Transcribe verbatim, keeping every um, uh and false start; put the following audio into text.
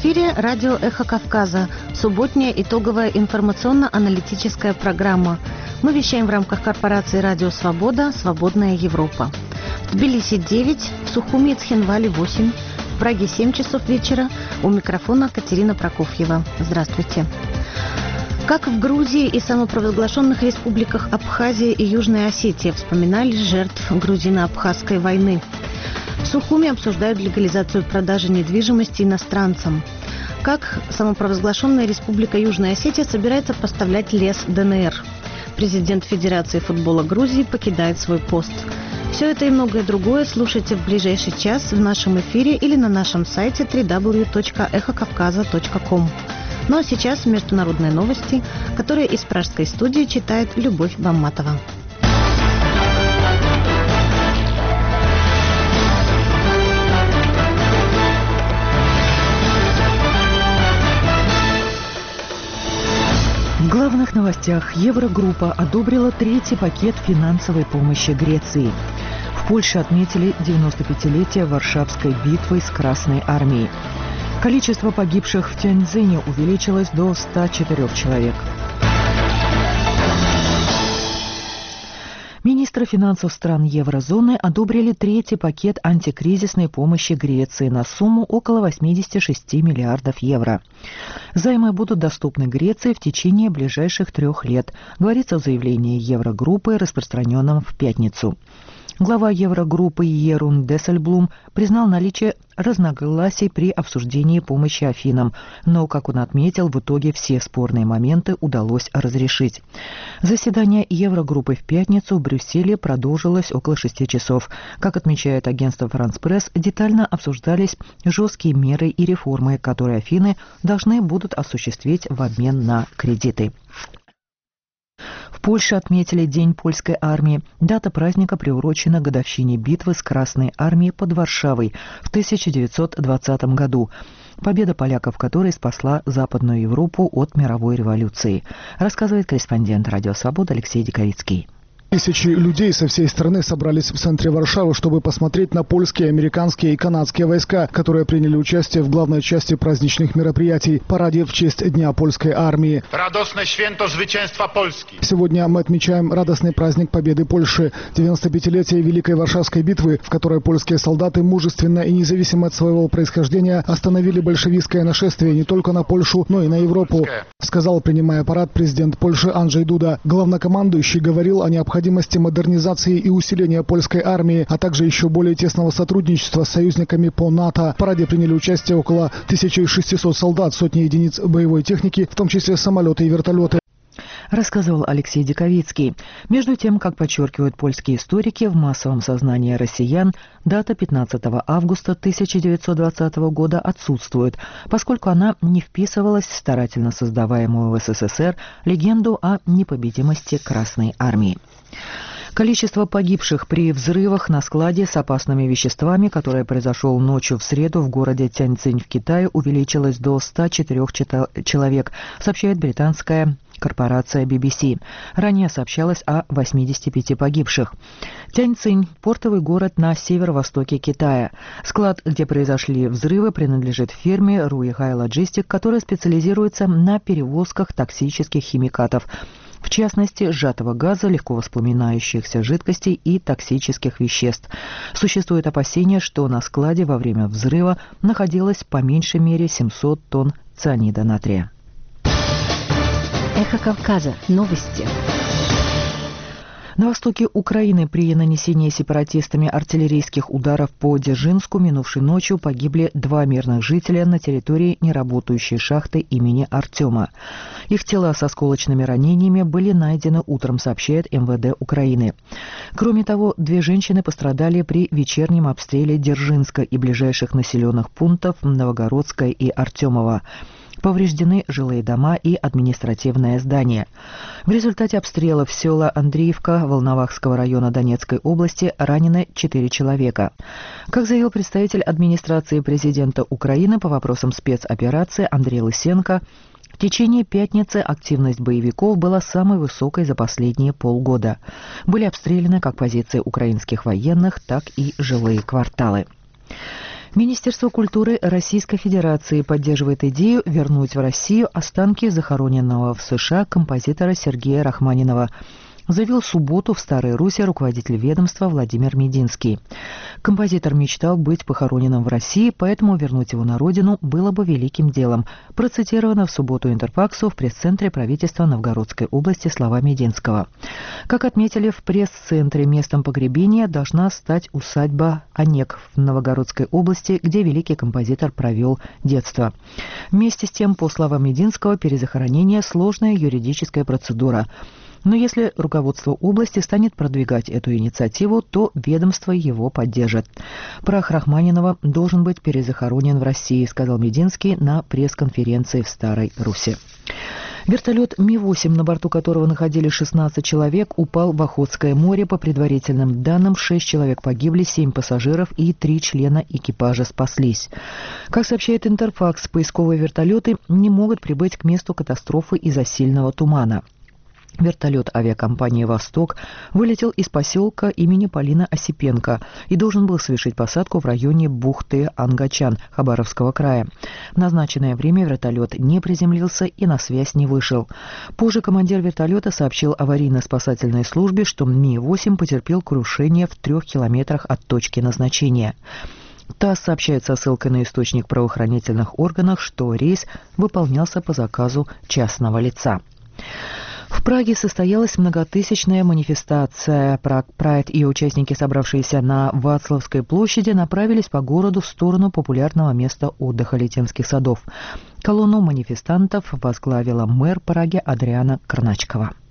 эфире радио «Эхо Кавказа», субботняя итоговая информационно-аналитическая программа. Мы вещаем в рамках корпорации «Радио Свобода. Свободная Европа». В Тбилиси девять, в Сухуми и Цхинвале восемь, в Праге семь часов вечера. У микрофона Катерина Прокофьева. Здравствуйте. Как в Грузии и самопровозглашенных республиках Абхазия и Южная Осетия вспоминали жертв грузино-абхазской войны. В Сухуми обсуждают легализацию продажи недвижимости иностранцам. Как самопровозглашенная республика Южная Осетия собирается поставлять лес ДНР. Президент Федерации футбола Грузии покидает свой пост. Все это и многое другое слушайте в ближайший час в нашем эфире или на нашем сайте дабл ю дабл ю дабл ю точка эхо кавказа точка ком. Ну а сейчас международные новости, которые из пражской студии читает Любовь Бамматова. В главных новостях Еврогруппа одобрила третий пакет финансовой помощи Греции. В Польше отметили девяносто пятилетие Варшавской битвы с Красной армией. Количество погибших в Тяньцзине увеличилось до ста четырёх человек. Министры финансов стран еврозоны одобрили третий пакет антикризисной помощи Греции на сумму около восемьдесят шесть миллиардов евро. Займы будут доступны Греции в течение ближайших трех лет, говорится в заявлении Еврогруппы, распространенном в пятницу. Глава Еврогруппы Ерун Дессельблум признал наличие разногласий при обсуждении помощи Афинам, но, как он отметил, в итоге все спорные моменты удалось разрешить. Заседание Еврогруппы в пятницу в Брюсселе продолжилось около шести часов. Как отмечает агентство «Франс Пресс», детально обсуждались жесткие меры и реформы, которые Афины должны будут осуществить в обмен на кредиты. В Польше отметили День польской армии. Дата праздника приурочена к годовщине битвы с Красной армией под Варшавой в тысяча девятьсот двадцатом году. Победа поляков, которая спасла Западную Европу от мировой революции, рассказывает корреспондент «Радио Свобода» Алексей Диковицкий. Тысячи людей со всей страны собрались в центре Варшавы, чтобы посмотреть на польские, американские и канадские войска, которые приняли участие в главной части праздничных мероприятий – параде в честь Дня польской армии. Радостное święto zwycięstwa Polski. Сегодня мы отмечаем радостный праздник победы Польши, девяносто пятилетие Великой Варшавской битвы, в которой польские солдаты мужественно и независимо от своего происхождения остановили большевистское нашествие не только на Польшу, но и на Европу, сказал, принимая парад, президент Польши Анджей Дуда. Главнокомандующий говорил о необходимости модернизации и усиления польской армии, а также еще более тесного сотрудничества с союзниками по НАТО. В параде приняли участие около тысячи шестисот солдат, сотни единиц боевой техники, в том числе самолеты и вертолеты. Рассказывал Алексей Диковицкий. Между тем, как подчеркивают польские историки, в массовом сознании россиян дата пятнадцатого августа тысяча девятьсот двадцатого года отсутствует, поскольку она не вписывалась в старательно создаваемую в СССР легенду о непобедимости Красной армии. Количество погибших при взрывах на складе с опасными веществами, который произошел ночью в среду в городе Тяньцзинь в Китае, увеличилось до ста четырёх человек, сообщает британская корпорация би би си. Ранее сообщалось о восьмидесяти пяти погибших. Тяньцзинь – портовый город на северо-востоке Китая. Склад, где произошли взрывы, принадлежит фирме Руихай Лоджистик, которая специализируется на перевозках токсических химикатов, в частности, сжатого газа, легко воспламенающихся жидкостей и токсических веществ. Существует опасение, что на складе во время взрыва находилось по меньшей мере семьсот тонн цианида натрия. Эхо Кавказа. Новости. На востоке Украины при нанесении сепаратистами артиллерийских ударов по Дзержинску минувшей ночью погибли два мирных жителя на территории неработающей шахты имени Артема. Их тела с осколочными ранениями были найдены утром, сообщает эм вэ дэ Украины. Кроме того, две женщины пострадали при вечернем обстреле Дзержинска и ближайших населенных пунктов Новогородская и Артемова. Повреждены жилые дома и административное здание. В результате обстрелов села Андреевка Волновахского района Донецкой области ранены четыре человека. Как заявил представитель администрации президента Украины по вопросам спецоперации Андрей Лысенко, в течение пятницы активность боевиков была самой высокой за последние полгода. Были обстреляны как позиции украинских военных, так и жилые кварталы. Министерство культуры Российской Федерации поддерживает идею вернуть в Россию останки захороненного в США композитора Сергея Рахманинова, заявил в субботу в Старой Руссе руководитель ведомства Владимир Мединский. Композитор мечтал быть похороненным в России, поэтому вернуть его на родину было бы великим делом. Процитировано в субботу Интерфаксу в пресс-центре правительства Новгородской области слова Мединского. Как отметили в пресс-центре, местом погребения должна стать усадьба Онег в Новгородской области, где великий композитор провел детство. Вместе с тем, по словам Мединского, перезахоронение – сложная юридическая процедура. Но если руководство области станет продвигать эту инициативу, то ведомство его поддержит. Прах Рахманинова должен быть перезахоронен в России, сказал Мединский на пресс-конференции в Старой Руссе. Вертолет Ми восемь, на борту которого находились шестнадцать человек, упал в Охотское море. По предварительным данным, шесть человек погибли, семь пассажиров и три члена экипажа спаслись. Как сообщает Интерфакс, поисковые вертолеты не могут прибыть к месту катастрофы из-за сильного тумана. Вертолет авиакомпании «Восток» вылетел из поселка имени Полина Осипенко и должен был совершить посадку в районе бухты Ангачан Хабаровского края. В назначенное время вертолет не приземлился и на связь не вышел. Позже командир вертолета сообщил аварийно-спасательной службе, что Ми восемь потерпел крушение в трех километрах от точки назначения. ТАСС сообщает со ссылкой на источник в правоохранительных органах, что рейс выполнялся по заказу частного лица. В Праге состоялась многотысячная манифестация. Прайд и участники, собравшиеся на Вацлавской площади, направились по городу в сторону популярного места отдыха Литейнских садов. Колонну манифестантов возглавила мэр Праги Адриана Карначкова.